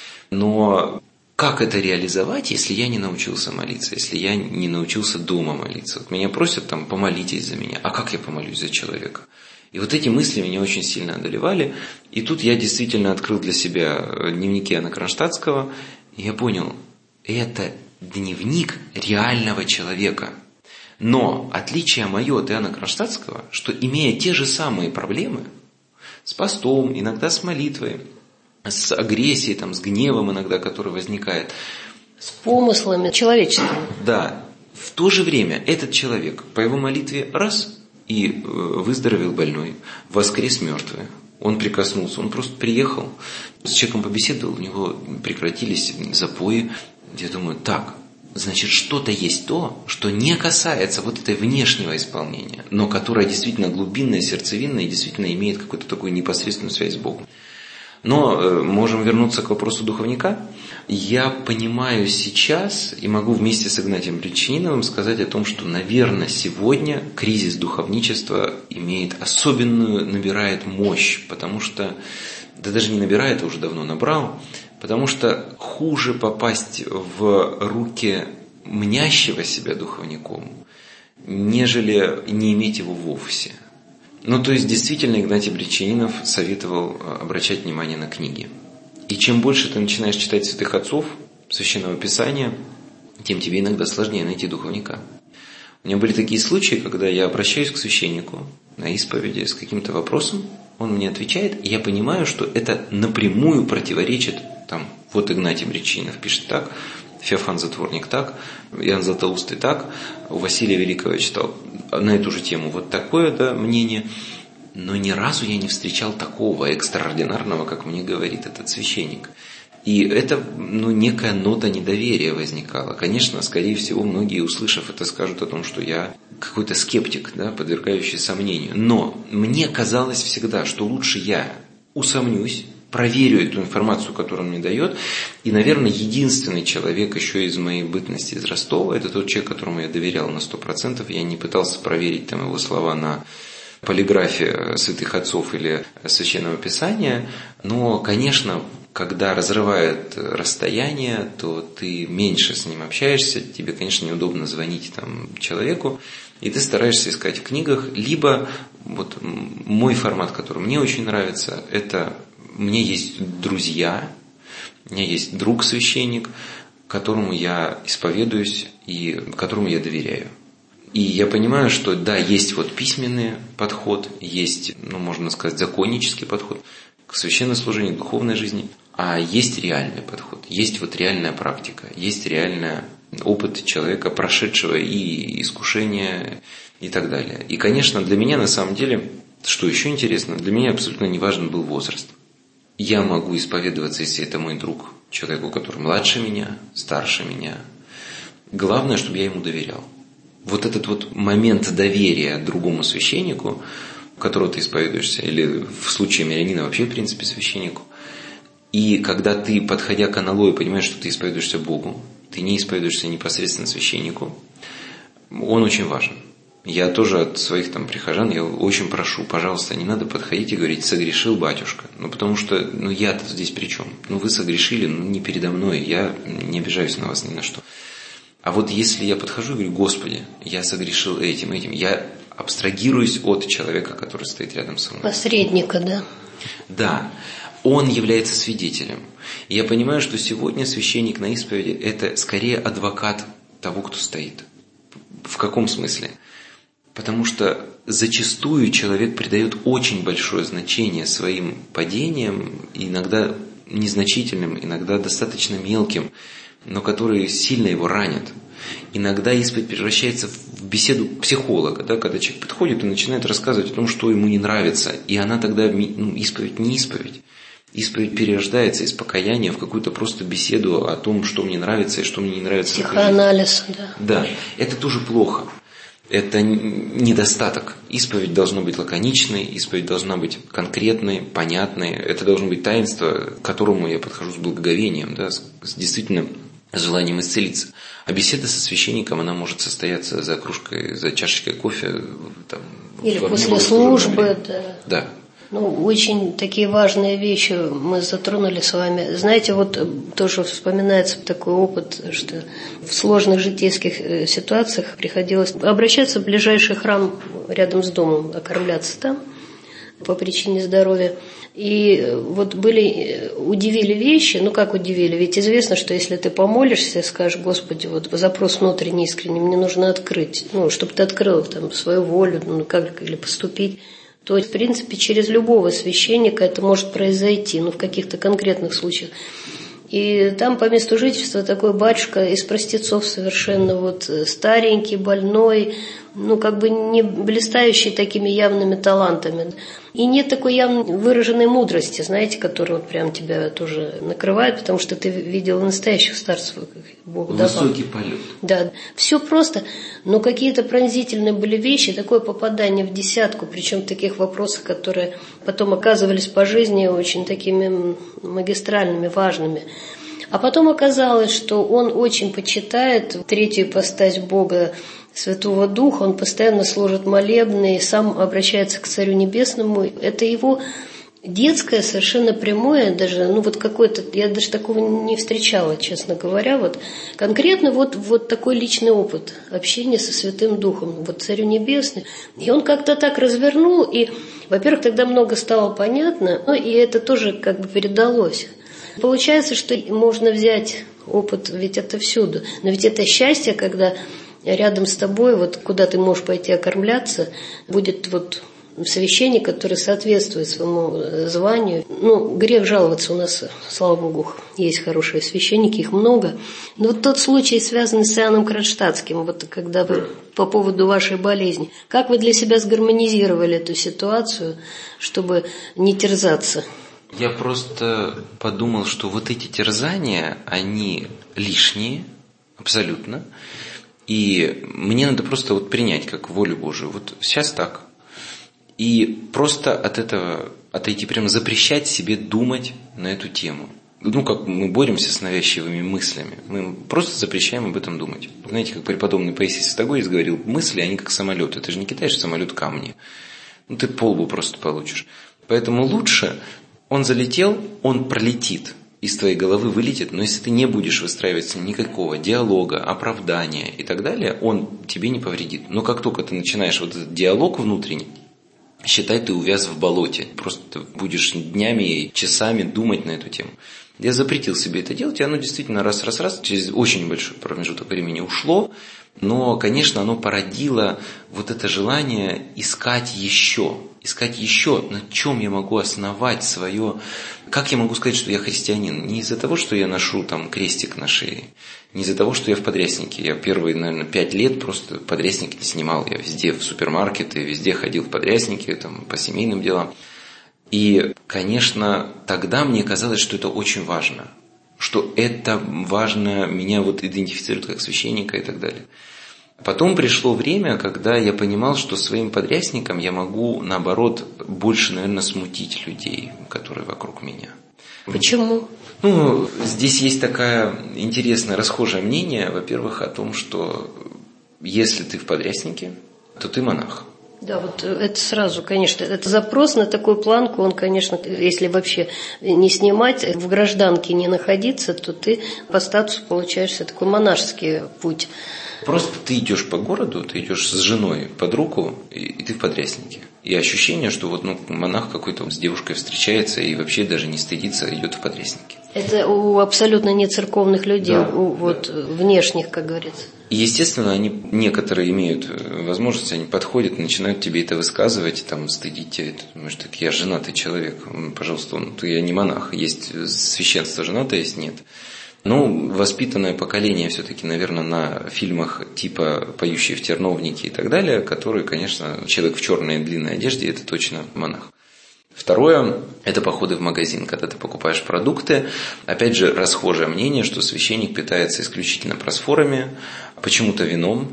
Но как это реализовать, если я не научился молиться, если я не научился дома молиться? Вот меня просят там, помолитесь за меня. А как я помолюсь за человека? И вот эти мысли меня очень сильно одолевали. И тут я действительно открыл для себя дневники Иоанна Кронштадтского. И я понял, это дневник реального человека. Но отличие мое от Иоанна Кронштадтского, что имея те же самые проблемы, с постом, иногда с молитвой, с агрессией, там, с гневом иногда, который возникает. С помыслами человеческими. Да. В то же время этот человек по его молитве раз и выздоровел больной, воскрес мертвый. Он прикоснулся, он просто приехал, с человеком побеседовал, у него прекратились запои. Я думаю, так, значит, что-то есть то, что не касается вот этой внешнего исполнения, но которое действительно глубинное, сердцевинное и действительно имеет какую-то такую непосредственную связь с Богом. Но э, можем вернуться к вопросу духовника. Я понимаю сейчас и могу вместе с Игнатием Брянчаниновым сказать о том, что, наверное, сегодня кризис духовничества имеет особенную, набирает мощь, потому что, да даже не набирает, а уже давно набрал, потому что хуже попасть в руки мнящего себя духовником, нежели не иметь его вовсе. Ну, то есть, действительно, Игнатий Брянчанинов советовал обращать внимание на книги. И чем больше ты начинаешь читать святых отцов, Священного Писания, тем тебе иногда сложнее найти духовника. У меня были такие случаи, когда я обращаюсь к священнику на исповеди с каким-то вопросом, он мне отвечает, и я понимаю, что это напрямую противоречит, там, вот Игнатий Брянчанинов пишет так, Феофан Затворник так, Иоанн Златоустый так, у Василия Великого я читал на эту же тему вот такое да, мнение, но ни разу я не встречал такого экстраординарного, как мне говорит этот священник. И это ну, некая нота недоверия возникала. Конечно, скорее всего, многие, услышав это, скажут о том, что я какой-то скептик, да, подвергающий сомнению. Но мне казалось всегда, что лучше я усомнюсь, проверю эту информацию, которую он мне дает. И, наверное, единственный человек еще из моей бытности из Ростова, это тот человек, которому я доверял на сто процентов. Я не пытался проверить там, его слова на полиграфе святых отцов или Священного Писания. Но, конечно, когда разрывает расстояние, то ты меньше с ним общаешься. Тебе, конечно, неудобно звонить там, человеку. И ты стараешься искать в книгах. Либо вот мой формат, который мне очень нравится, это... У меня есть друзья, у меня есть друг-священник, которому я исповедуюсь и которому я доверяю. И я понимаю, что да, есть вот письменный подход, есть, ну, можно сказать, законнический подход к священнослужению, к духовной жизни, а есть реальный подход, есть вот реальная практика, есть реальный опыт человека, прошедшего и искушения и так далее. И, конечно, для меня на самом деле Что еще интересно, для меня абсолютно не важен был возраст. Я могу исповедоваться, если это мой друг, человеку, который младше меня, старше меня. Главное, чтобы я ему доверял. Вот этот вот момент доверия другому священнику, которого ты исповедуешься, или в случае мирянина вообще, в принципе, священнику, и когда ты, подходя к аналою, понимаешь, что ты исповедуешься Богу, ты не исповедуешься непосредственно священнику, он очень важен. Я тоже от своих там прихожан, я очень прошу, пожалуйста, не надо подходить и говорить: согрешил батюшка. Ну, потому что, ну, я-то здесь при чем? Ну, вы согрешили, ну, не передо мной, я не обижаюсь на вас ни на что. А вот если я подхожу и говорю: Господи, я согрешил этим, этим, я абстрагируюсь от человека, который стоит рядом со мной. Посредника, да? Да. Он является свидетелем. И я понимаю, что сегодня священник на исповеди – это скорее адвокат того, кто стоит. В каком смысле? Потому что зачастую человек придает очень большое значение своим падениям, иногда незначительным, иногда достаточно мелким, но которые сильно его ранят. Иногда исповедь превращается в беседу психолога, да, когда человек подходит и начинает рассказывать о том, что ему не нравится, и она тогда, ну, исповедь не исповедь. Исповедь перерождается из покаяния в какую-то просто беседу о том, что мне нравится и что мне не нравится. Психоанализ, да. Да, это тоже плохо. Это недостаток. Исповедь должна быть лаконичной, исповедь должна быть конкретной, понятной. Это должно быть таинство, к которому я подхожу с благоговением, да, с, с действительно с желанием исцелиться. А беседа со священником, она может состояться за кружкой, за чашечкой кофе. Там, или после службы. Да. Да. Ну, очень такие важные вещи мы затронули с вами. Знаете, вот тоже вспоминается такой опыт, что в сложных житейских ситуациях приходилось обращаться в ближайший храм рядом с домом, окормляться там по причине здоровья. И вот были, удивили вещи, ну как удивили, ведь известно, что если ты помолишься, скажешь: Господи, вот запрос внутренний искренний, мне нужно открыть, ну, чтобы ты открыл там свою волю, ну как или поступить, то, в принципе, через любого священника это может произойти, ну, в каких-то конкретных случаях. И там по месту жительства такой батюшка из простецов совершенно вот старенький, больной, ну, как бы не блистающий такими явными талантами. И нет такой явно выраженной мудрости, знаете, которая вот прям тебя тоже накрывает, потому что ты видел настоящих старцев, Бог давал. Высокий полет. Да, все просто, но какие-то пронзительные были вещи, такое попадание в десятку, причем в таких вопросах, которые потом оказывались по жизни очень такими магистральными, важными. А потом оказалось, что он очень почитает третью ипостась Бога, Святого Духа, он постоянно служит молебны и сам обращается к Царю Небесному. Это его детское, совершенно прямое, даже, ну вот какое-то, я даже такого не встречала, честно говоря, вот конкретно вот, вот такой личный опыт общения со Святым Духом, вот Царю Небесному. И он как-то так развернул, и, во-первых, тогда много стало понятно, ну и это тоже как бы передалось. Получается, что можно взять опыт, ведь это всюду, но ведь это счастье, когда рядом с тобой, вот куда ты можешь пойти окормляться, будет вот священник, который соответствует своему званию. Ну, грех жаловаться, у нас, слава Богу, есть хорошие священники, их много. Но вот тот случай, связанный с Иоанном Кронштадтским, вот когда вы по поводу вашей болезни, как вы для себя сгармонизировали эту ситуацию, чтобы не терзаться? Я просто подумал, что вот эти терзания, они лишние, абсолютно. И мне надо просто вот принять как волю Божию. Вот сейчас так. И просто от этого отойти, прямо запрещать себе думать на эту тему. Ну, как мы боремся с навязчивыми мыслями. Мы просто запрещаем об этом думать. Знаете, как преподобный Паисий Святогорец говорил: мысли, они как самолеты. Ты же не кидаешь в самолет камни. Ну, ты по лбу просто получишь. Поэтому лучше он залетел, он пролетит. Из твоей головы вылетит, но если ты не будешь выстраивать с ним никакого диалога, оправдания и так далее, он тебе не повредит. Но как только ты начинаешь вот этот диалог внутренний, считай, ты увяз в болоте. Просто ты будешь днями и часами думать на эту тему. Я запретил себе это делать, и оно действительно раз-раз-раз через очень большой промежуток времени ушло. Но, конечно, оно породило вот это желание искать еще. искать еще, на чем я могу основать свое... Как я могу сказать, что я христианин? Не из-за того, что я ношу там крестик на шее, не из-за того, что я в подряснике. Я первые, наверное, пять лет просто подрясник не снимал. Я везде в супермаркеты, везде ходил в подряснике, там, по семейным делам. И, конечно, тогда мне казалось, что это очень важно. Что это важно, меня вот идентифицирует как священника и так далее. Потом пришло время, когда я понимал, что своим подрясником я могу, наоборот, больше, наверное, смутить людей, которые вокруг меня. Почему? Ну, здесь есть такое интересное, расхожее мнение, во-первых, о том, что если ты в подряснике, то ты монах. Да, вот это сразу, конечно, это запрос на такую планку, он, конечно, если вообще не снимать, в гражданке не находиться, то ты по статусу получаешь такой монашеский путь. Просто ты идешь по городу, ты идешь с женой под руку, и, и ты в подряснике. И ощущение, что вот ну, монах какой-то с девушкой встречается и вообще даже не стыдится, идет в подряснике. Это у абсолютно не церковных людей, да, у вот, да. внешних, как говорится. И, естественно, они, некоторые имеют возможность, они подходят, начинают тебе это высказывать, там, стыдить тебя. Ты думаешь, так я женатый человек, пожалуйста, ну, ты, я не монах, есть священство женатое, есть нет. Ну, воспитанное поколение все-таки, наверное, на фильмах типа «Поющие в терновнике» и так далее, которые, конечно, человек в черной длинной одежде – это точно монах. Второе – это походы в магазин, когда ты покупаешь продукты. Опять же, расхожее мнение, что священник питается исключительно просфорами, почему-то вином,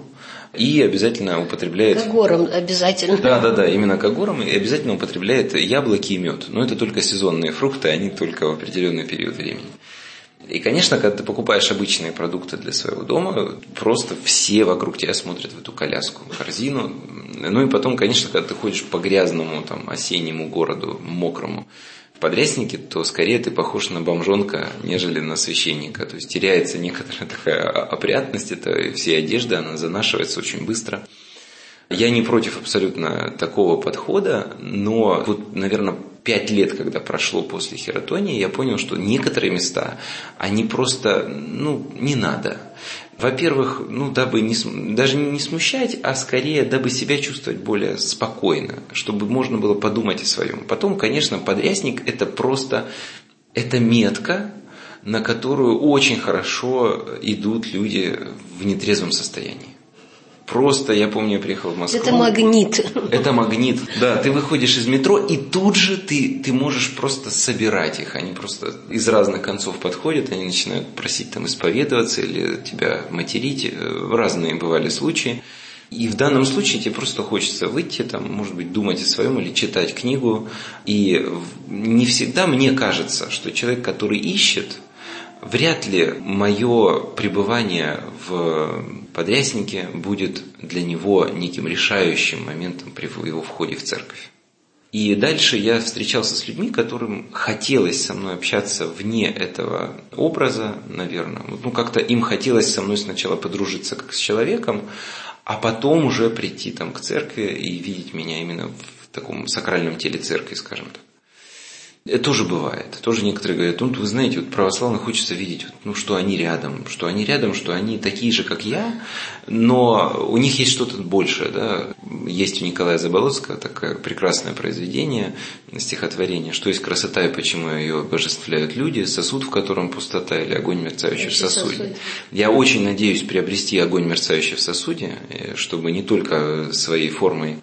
и обязательно употребляет... Когором обязательно. Да, да, да, именно когором, и обязательно употребляет яблоки и мед. Но это только сезонные фрукты, они только в определенный период времени. И, конечно, когда ты покупаешь обычные продукты для своего дома, просто все вокруг тебя смотрят в эту коляску, корзину. Ну и потом, конечно, когда ты ходишь по грязному, там, осеннему городу, мокрому, в подряснике, то скорее ты похож на бомжонка, нежели на священника. То есть теряется некоторая такая опрятность, это всей одежды, она занашивается очень быстро. Я не против абсолютно такого подхода, но вот, наверное, пять лет, когда прошло после хератонии, я понял, что некоторые места, они просто, ну, не надо. Во-первых, ну, дабы не, даже не смущать, а скорее, дабы себя чувствовать более спокойно, чтобы можно было подумать о своем. Потом, конечно, подрясник – это просто, это метка, на которую очень хорошо идут люди в нетрезвом состоянии. Просто, я помню, я приехал в Москву. Это магнит. Это магнит. Да, ты выходишь из метро, и тут же ты, ты можешь просто собирать их. Они просто из разных концов подходят, они начинают просить там исповедоваться или тебя материть. Разные бывали случаи. И в данном случае тебе просто хочется выйти, там, может быть, думать о своем или читать книгу. И не всегда мне кажется, что человек, который ищет, вряд ли мое пребывание в подряснике будет для него неким решающим моментом при его входе в церковь. И дальше я встречался с людьми, которым хотелось со мной общаться вне этого образа, наверное. Ну, как-то им хотелось со мной сначала подружиться как с человеком, а потом уже прийти там, к церкви и видеть меня именно в таком сакральном теле церкви, скажем так. Это тоже бывает. Тоже некоторые говорят, ну, вы знаете, вот православных хочется видеть, ну, что они рядом, что они рядом, что они такие же, как я, но у них есть что-то большее, да. Есть у Николая Заболоцкого такое прекрасное произведение, стихотворение, что есть красота и почему ее обожествляют люди, сосуд, в котором пустота, или огонь, мерцающий в сосуде. сосуде. Я очень надеюсь приобрести огонь, мерцающий в сосуде, чтобы не только своей формой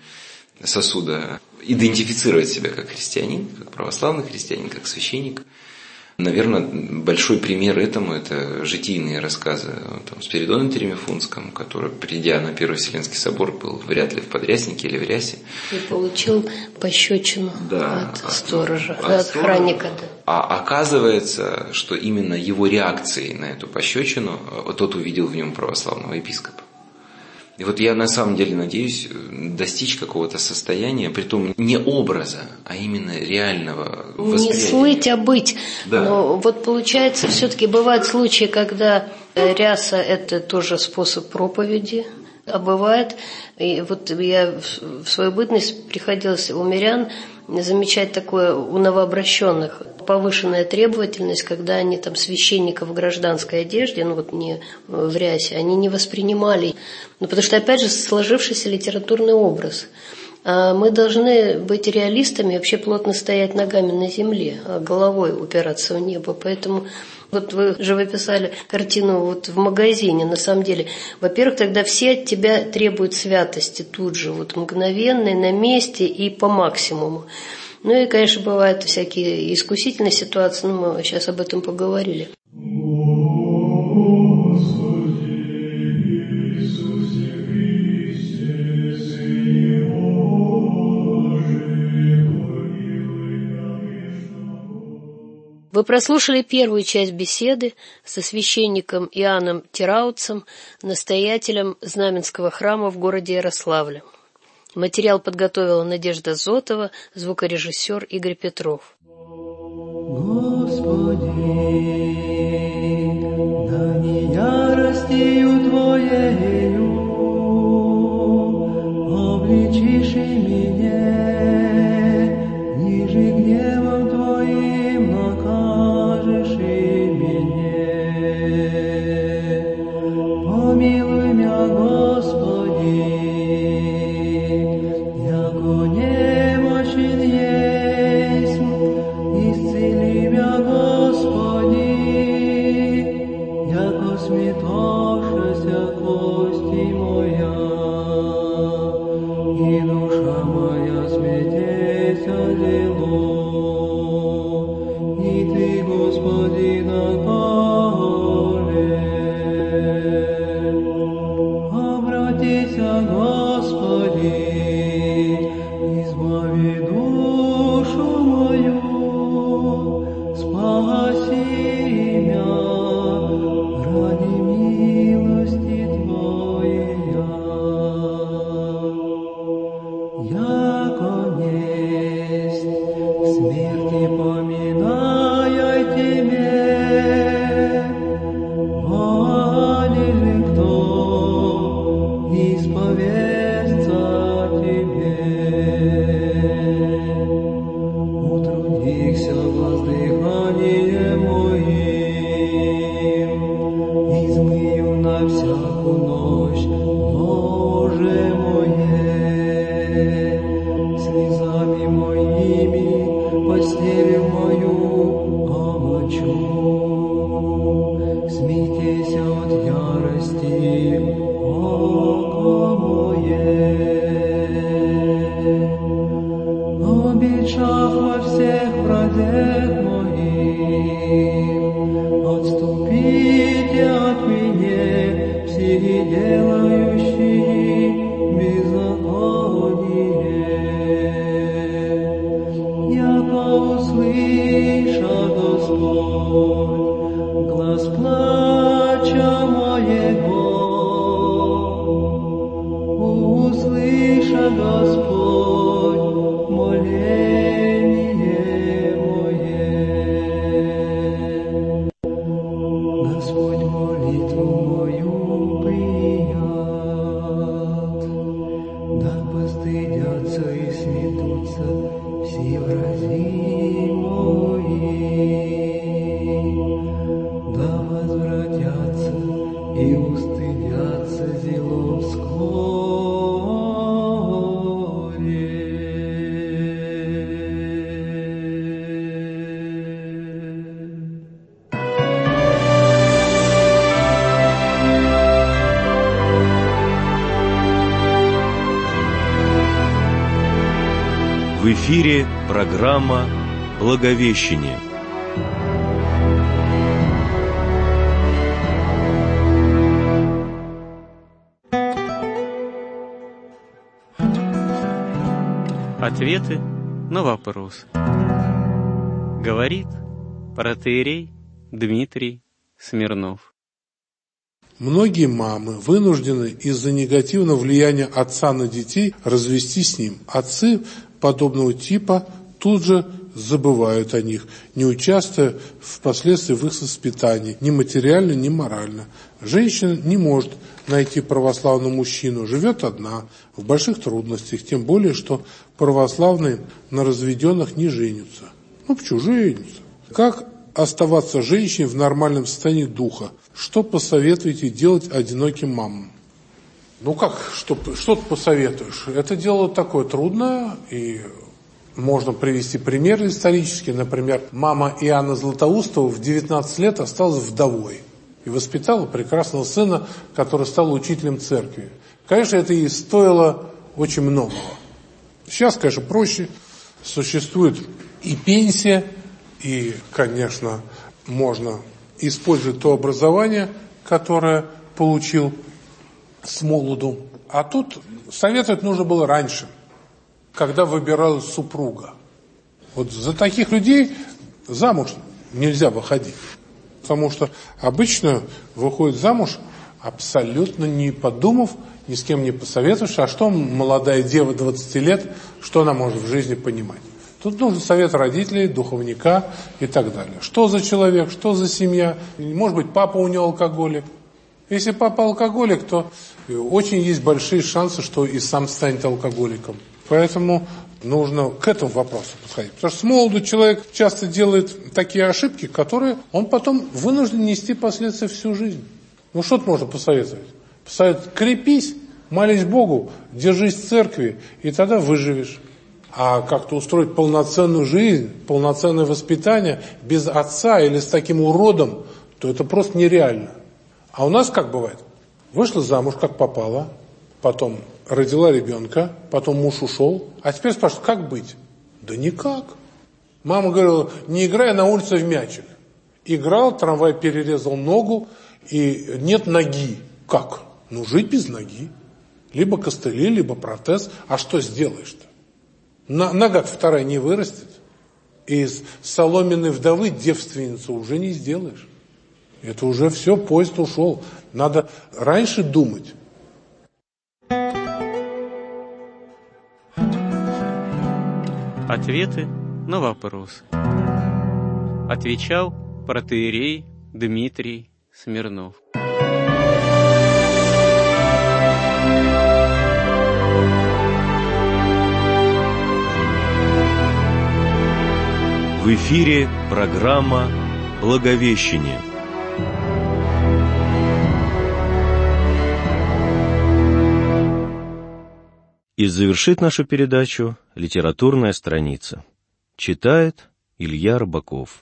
сосуда идентифицировать себя как христианин, как православный христианин, как священник. Наверное, большой пример этому – это житийные рассказы там, Спиридона Теремифунском, который, придя на Первый Вселенский собор, был вряд ли в подряснике или в рясе. И получил пощечину да, от, от сторожа, от, от охранника. Да. А оказывается, что именно его реакцией на эту пощечину тот увидел в нем православного епископа. И вот я на самом деле надеюсь достичь какого-то состояния, притом не образа, а именно реального восприятия. Не слыть, а быть. Да. Но вот получается, все-таки бывают случаи, когда ряса – это тоже способ проповеди, а бывает, и вот я в свою бытность приходилось у мирян замечать такое у новообращенных, повышенная требовательность, когда они там священников в гражданской одежде, ну вот не в рясе, они не воспринимали. Ну потому что, опять же, сложившийся литературный образ. А мы должны быть реалистами, вообще плотно стоять ногами на земле, а головой упираться в небо. Поэтому вот вы живописали картину вот в магазине, на самом деле. Во-первых, тогда все от тебя требуют святости тут же, вот мгновенной, на месте и по максимуму. Ну и, конечно, бывают всякие искусительные ситуации, но мы сейчас об этом поговорили. Вы прослушали первую часть беседы со священником Иоанном Тираутцем, настоятелем Знаменского храма в городе Ярославле. Материал подготовила Надежда Зотова, звукорежиссер Игорь Петров. Господи, да не яростью Твоею обличишь и меня, ниже гневом Твоим накажешь и меня. Помилуй меня, Господи, яко немощен есть, исцели меня, Господи, яко сметошася кости моя, и душа моя сметеся дело, и Ты, Господи, наколе. Обратися, Господи, избави душу мою, спаси меня ради милости Твоей. Яко несть в смерти поминайте меня, али кто исповестся Тебе. Утрудихся воздыханием моим, измыю на всяку ночь ложе мое, слезами моими постель мою омочу. Смейтеся от ярости, око мое. Обещав во всех бродях моих, отступите от меня, все делающие беззаконие. Яко услыша Господь глас плача моего, услыша Господь моление мое. Господь молитву мою прият, да постыдятся и сметутся все врази мои, да возвратятся и устыдятся зелом вскоре. В эфире программа «Благовещение». Ответы на вопросы. Говорит протоиерей Дмитрий Смирнов. Многие мамы вынуждены из-за негативного влияния отца на детей развестись с ним. Отцы подобного типа тут же забывают о них, не участвуя впоследствии в их воспитании, ни материально, ни морально. Женщина не может найти православного мужчину, живет одна, в больших трудностях, тем более, что православные на разведенных не женятся. Ну, почему женятся? Как оставаться женщине в нормальном состоянии духа? Что посоветуете делать одиноким мамам? Ну как, что, что ты посоветуешь? Это дело такое трудное, и можно привести пример исторический. Например, мама Иоанна Златоустова в девятнадцать лет осталась вдовой и воспитала прекрасного сына, который стал учителем церкви. Конечно, это ей стоило очень многого. Сейчас, конечно, проще. Существует и пенсия, и, конечно, можно использовать то образование, которое получил с молоду. А тут советовать нужно было раньше, когда выбиралась супруга. Вот за таких людей замуж нельзя выходить. Потому что обычно выходит замуж, абсолютно не подумав, ни с кем не посоветовавшись, а что молодая дева двадцати лет, что она может в жизни понимать. Тут нужен совет родителей, духовника и так далее. Что за человек, что за семья, может быть, папа у него алкоголик. Если папа алкоголик, то очень есть большие шансы, что и сам станет алкоголиком. Поэтому нужно к этому вопросу подходить. Потому что с молоду человек часто делает такие ошибки, которые он потом вынужден нести последствия всю жизнь. Ну что тут можно посоветовать? Посоветовать: крепись, молись Богу, держись в церкви, и тогда выживешь. А как-то устроить полноценную жизнь, полноценное воспитание без отца или с таким уродом, то это просто нереально. А у нас как бывает? Вышла замуж, как попало, потом родила ребенка, потом муж ушел, а теперь спрашивают, как быть? Да никак. Мама говорила: не играй на улице в мячик. Играл, трамвай перерезал ногу, и нет ноги. Как? Ну, жить без ноги. Либо костыли, либо протез. А что сделаешь-то? Нога вторая не вырастет. Из соломенной вдовы девственницу уже не сделаешь. Это уже все, поезд ушел. Надо раньше думать. Ответы на вопросы. Отвечал протоиерей Дмитрий Смирнов. В эфире программа «Благовещение». И завершит нашу передачу литературная страница. Читает Илья Рыбаков.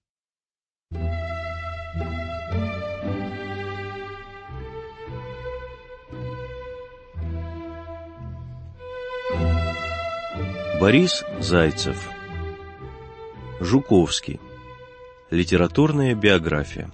Борис Зайцев. Жуковский. Литературная биография.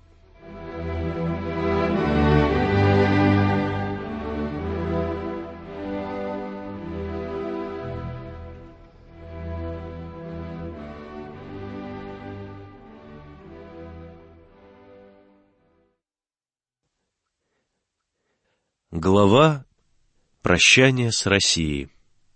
Глава «Прощание с Россией».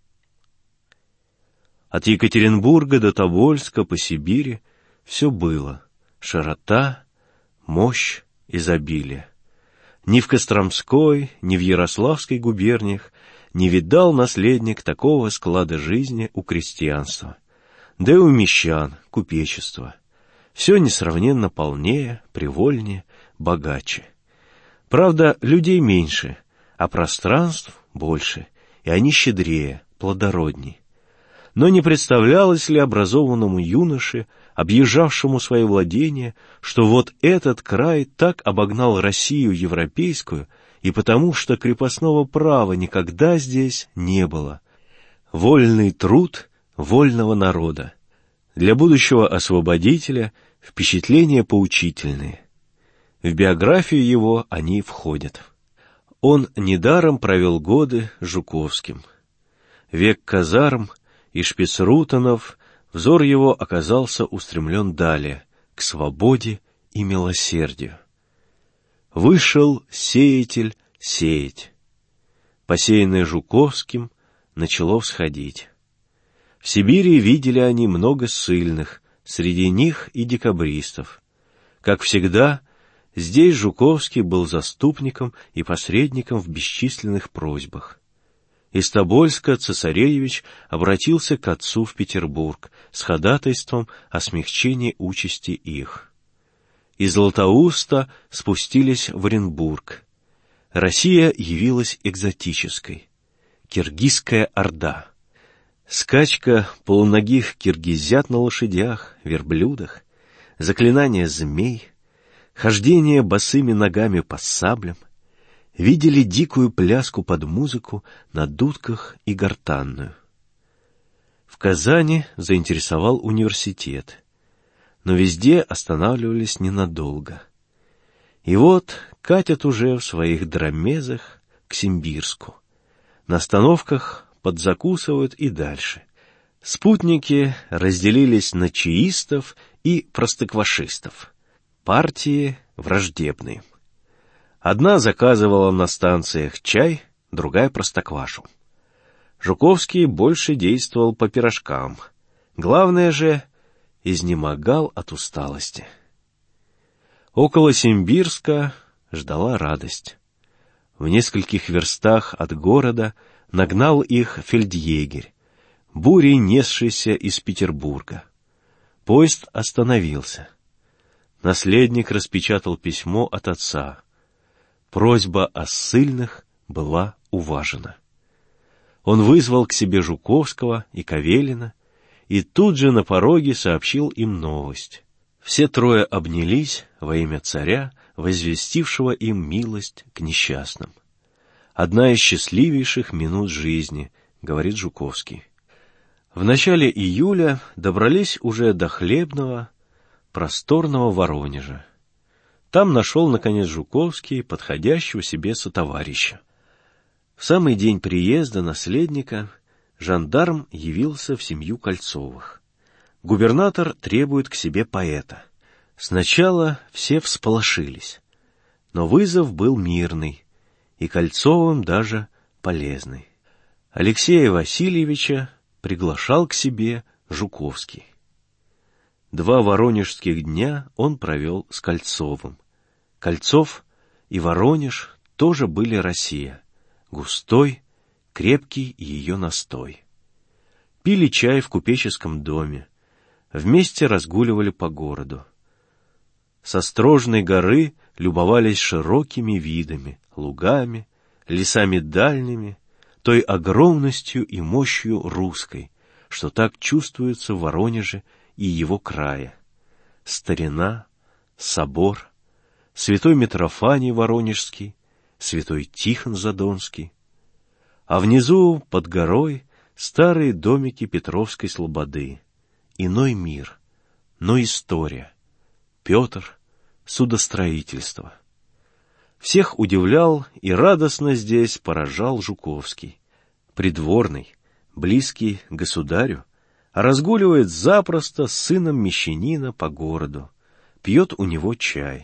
От Екатеринбурга до Тобольска по Сибири все было: широта, мощь, изобилие. Ни в Костромской, ни в Ярославской губерниях не видал наследник такого склада жизни у крестьянства, да и у мещан, купечества. Все несравненно полнее, привольнее, богаче. Правда, людей меньше, а пространств больше, и они щедрее, плодородней. Но не представлялось ли образованному юноше, объезжавшему свои владения, что вот этот край так обогнал Россию европейскую, и потому что крепостного права никогда здесь не было. Вольный труд вольного народа. Для будущего освободителя впечатления поучительные. В биографию его они входят. Он недаром провел годы Жуковским. Век казарм и шпицрутенов, взор его оказался устремлен далее, к свободе и милосердию. Вышел сеятель сеять. Посеянное Жуковским начало всходить. В Сибири видели они много ссыльных, среди них и декабристов. Как всегда, здесь Жуковский был заступником и посредником в бесчисленных просьбах. Из Тобольска цесаревич обратился к отцу в Петербург с ходатайством о смягчении участи их. Из Златоуста спустились в Оренбург. Россия явилась экзотической. Киргизская орда. Скачка полуногих киргизят на лошадях, верблюдах, заклинания змей, хождение босыми ногами по саблям, видели дикую пляску под музыку на дудках и гортанную. В Казани заинтересовал университет, но везде останавливались ненадолго. И вот катят уже в своих дромезах к Симбирску. На остановках подзакусывают и дальше. Спутники разделились на чаистов и простоквашистов. Партии враждебные. Одна заказывала на станциях чай, другая простоквашу. Жуковский больше действовал по пирожкам. Главное же, изнемогал от усталости. Около Симбирска ждала радость. В нескольких верстах от города нагнал их фельдъегерь, бурей несшийся из Петербурга. Поезд остановился. Наследник распечатал письмо от отца. Просьба о ссыльных была уважена. Он вызвал к себе Жуковского и Кавелина и тут же на пороге сообщил им новость. Все трое обнялись во имя царя, возвестившего им милость к несчастным. «Одна из счастливейших минут жизни», — говорит Жуковский. В начале июля добрались уже до хлебного, просторного Воронежа. Там нашел, наконец, Жуковский подходящего себе сотоварища. В самый день приезда наследника жандарм явился в семью Кольцовых. Губернатор требует к себе поэта. Сначала все всполошились, но вызов был мирный и Кольцовым даже полезный. Алексея Васильевича приглашал к себе Жуковский. Два воронежских дня он провел с Кольцовым. Кольцов и Воронеж тоже были Россия, густой, крепкий ее настой. Пили чай в купеческом доме, вместе разгуливали по городу. С Острожной горы любовались широкими видами, лугами, лесами дальними, той огромностью и мощью русской, что так чувствуется в Воронеже и его крае. Старина, собор, святой Митрофаний Воронежский, святой Тихон Задонский. А внизу, под горой, старые домики Петровской слободы. Иной мир, но история. Петр, судостроительство. Всех удивлял и радостно здесь поражал Жуковский. Придворный, близкий к государю, разгуливает запросто с сыном мещанина по городу, пьет у него чай.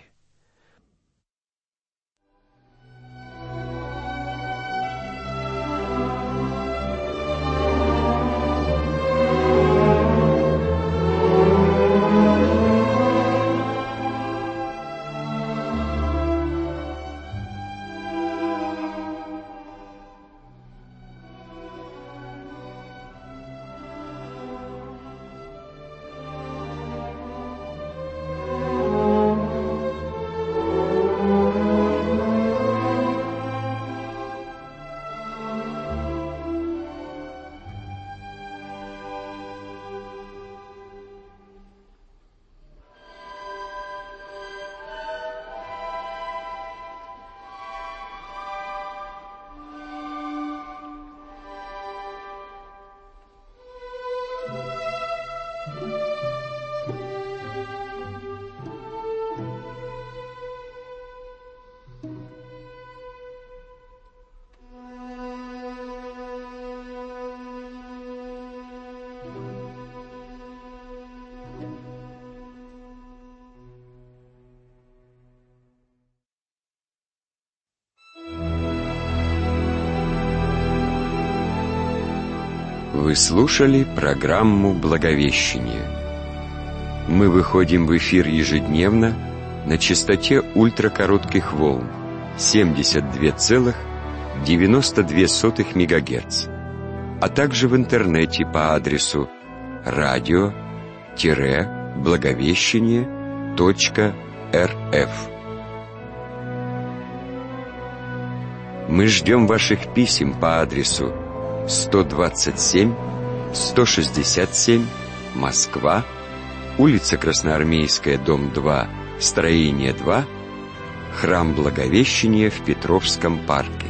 Вы слушали программу «Благовещение». Мы выходим в эфир ежедневно на частоте ультракоротких волн семьдесят два целых девяносто две сотых мегагерц, а также в интернете по адресу радио благовещение точка эр эф. Мы ждем ваших писем по адресу сто двадцать семь сто шестьдесят семь, Москва, улица Красноармейская, дом два, строение два, Храм Благовещения в Петровском парке.